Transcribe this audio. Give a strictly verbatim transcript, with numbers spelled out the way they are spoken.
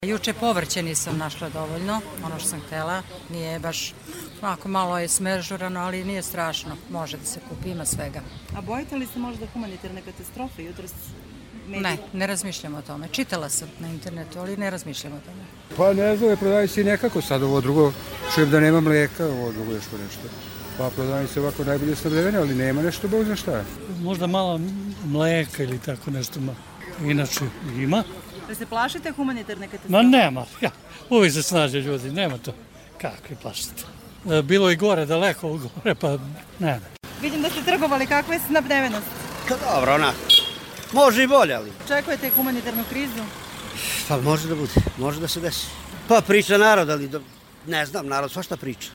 Juče povrće nisam našla dovoljno, ono što sam htjela, nije baš, onako malo je smežurano, ali nije strašno, može da se kupi, ima svega. A bojite li se možda humanitarne katastrofe jutros? Ne, ne razmišljam o tome. Čitala sam na internetu, ali ne razmišljam o tome. Pa ne znam, prodaje se i nekako sad ovo drugo, čujem da nema mlijeka, ovo drugo još nešto. Pa prodaje se ovako najbolje snabdevene, ali nema nešto, Bog zna šta. Možda malo mlijeka ili tako nešto, inače ima. Da se plašite humanitarne katastrofe? Ma nema, ja, uvijek se snađe ljudi, nema to. Kakvi plašite? Bilo i gore, daleko gore, pa ne. Vidim da ste trgovali, kakva je snabdevenost? Dobro, onako. Može i bolje, ali... Očekujete humanitarnu krizu? Pa može da bude, može da se desi. Pa priča narod, ali do... ne znam, narod svašta priča.